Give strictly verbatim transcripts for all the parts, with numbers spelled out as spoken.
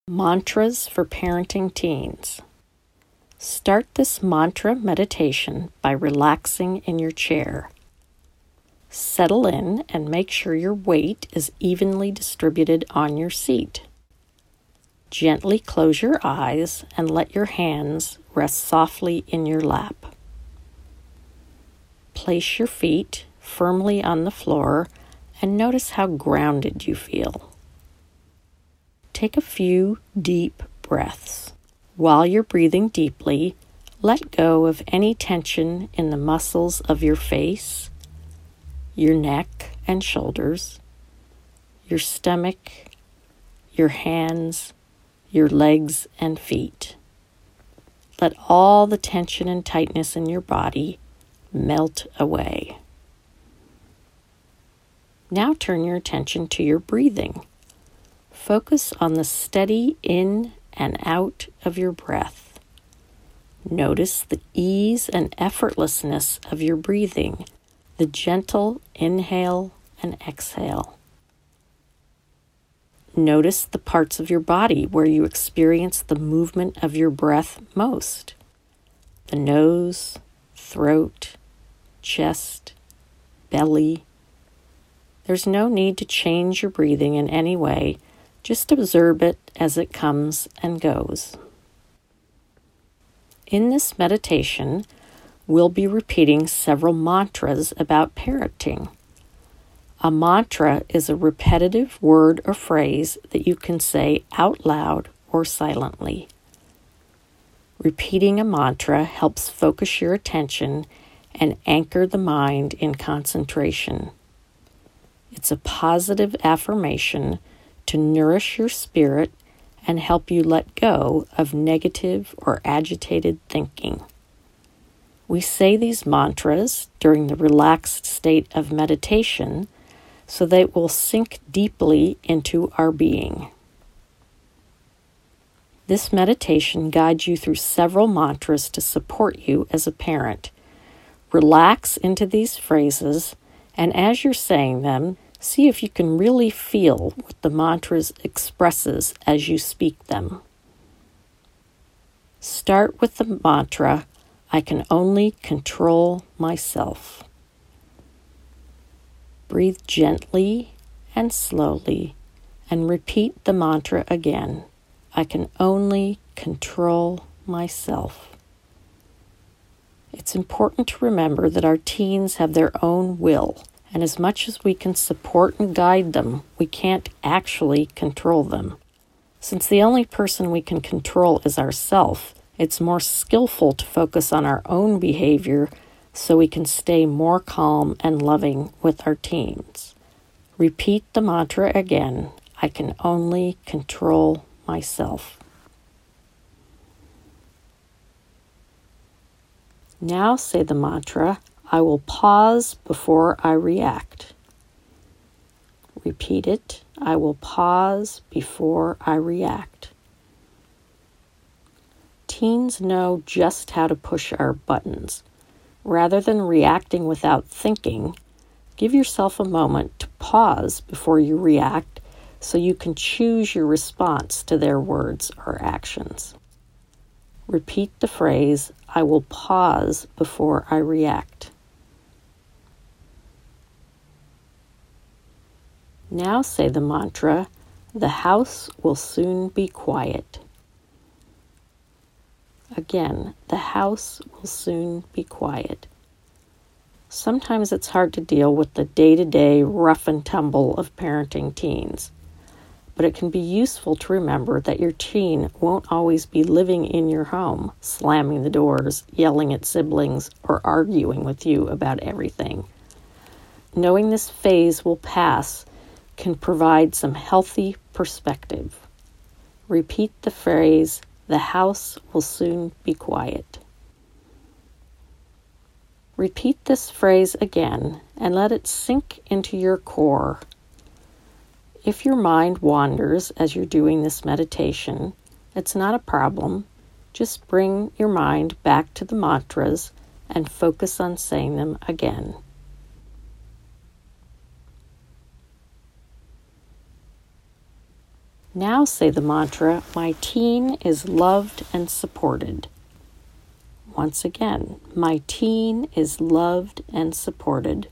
Mantras for parenting teens. Start this mantra meditation by relaxing in your chair. Settle in and make sure your weight is evenly distributed on your seat. Gently close your eyes and let your hands rest softly in your lap. Place your feet firmly on the floor and notice how grounded you feel. Take a few deep breaths. While you're breathing deeply, let go of any tension in the muscles of your face, your neck and shoulders, your stomach, your hands, your legs and feet. Let all the tension and tightness in your body melt away. Now turn your attention to your breathing. Focus on the steady in and out of your breath. Notice the ease and effortlessness of your breathing, the gentle inhale and exhale. Notice the parts of your body where you experience the movement of your breath most. The nose, throat, chest, belly. There's no need to change your breathing in any way. Just observe it as it comes and goes. In this meditation, we'll be repeating several mantras about parenting. A mantra is a repetitive word or phrase that you can say out loud or silently. Repeating a mantra helps focus your attention and anchor the mind in concentration. It's a positive affirmation to nourish your spirit and help you let go of negative or agitated thinking. We say these mantras during the relaxed state of meditation so they will sink deeply into our being. This meditation guides you through several mantras to support you as a parent. Relax into these phrases, and as you're saying them, see if you can really feel what the mantras expresses as you speak them. Start with the mantra, I can only control myself. Breathe gently and slowly and repeat the mantra again. I can only control myself. It's important to remember that our teens have their own will. And as much as we can support and guide them, we can't actually control them. Since the only person we can control is ourselves, it's more skillful to focus on our own behavior so we can stay more calm and loving with our teens. Repeat the mantra again, I can only control myself. Now say the mantra, I will pause before I react. Repeat it. I will pause before I react. Teens know just how to push our buttons. Rather than reacting without thinking, give yourself a moment to pause before you react so you can choose your response to their words or actions. Repeat the phrase, I will pause before I react. Now say the mantra, the house will soon be quiet. Again, the house will soon be quiet. Sometimes it's hard to deal with the day-to-day rough and tumble of parenting teens, but it can be useful to remember that your teen won't always be living in your home, slamming the doors, yelling at siblings, or arguing with you about everything. Knowing this phase will pass can provide some healthy perspective. Repeat the phrase, the house will soon be quiet. Repeat this phrase again and let it sink into your core. If your mind wanders as you're doing this meditation, it's not a problem. Just bring your mind back to the mantras and focus on saying them again. Now say the mantra, my teen is loved and supported. Once again, my teen is loved and supported.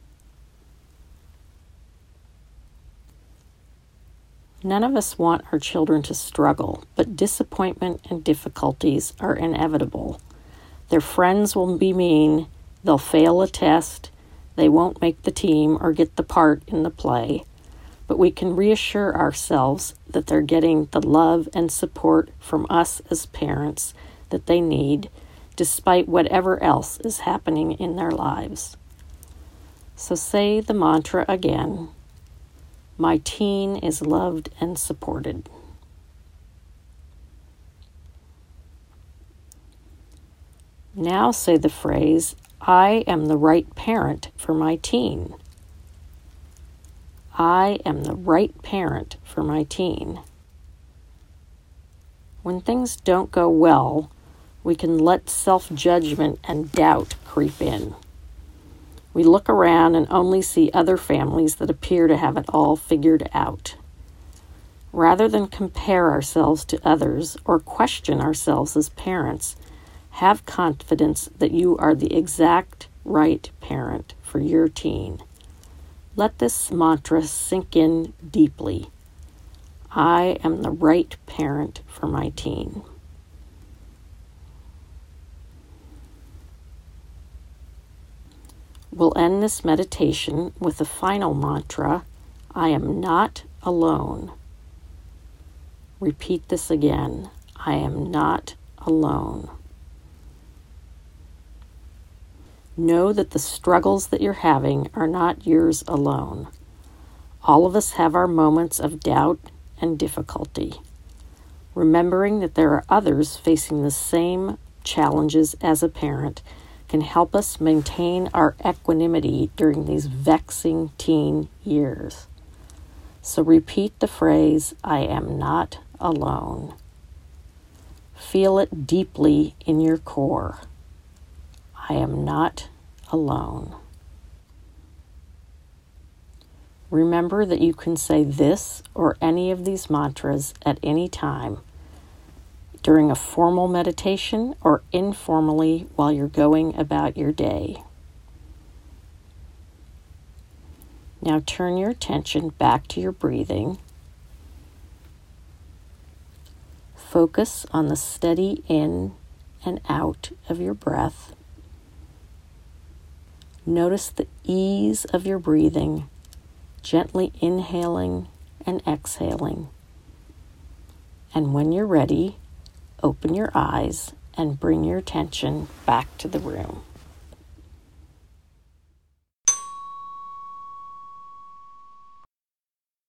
None of us want our children to struggle, but disappointment and difficulties are inevitable. Their friends will be mean, they'll fail a test, they won't make the team or get the part in the play, but we can reassure ourselves that they're getting the love and support from us as parents that they need, despite whatever else is happening in their lives. So say the mantra again. My teen is loved and supported. Now say the phrase, I am the right parent for my teen. I am the right parent for my teen. When things don't go well, we can let self-judgment and doubt creep in. We look around and only see other families that appear to have it all figured out. Rather than compare ourselves to others or question ourselves as parents, have confidence that you are the exact right parent for your teen. Let this mantra sink in deeply. I am the right parent for my teen. We'll end this meditation with the final mantra, I am not alone. Repeat this again, I am not alone. Know that the struggles that you're having are not yours alone. All of us have our moments of doubt and difficulty. Remembering that there are others facing the same challenges as a parent can help us maintain our equanimity during these vexing teen years. So repeat the phrase, I am not alone. Feel it deeply in your core. I am not alone. Remember that you can say this or any of these mantras at any time, during a formal meditation or informally while you're going about your day. Now turn your attention back to your breathing. Focus on the steady in and out of your breath. Notice the ease of your breathing, gently inhaling and exhaling. And when you're ready, open your eyes and bring your attention back to the room.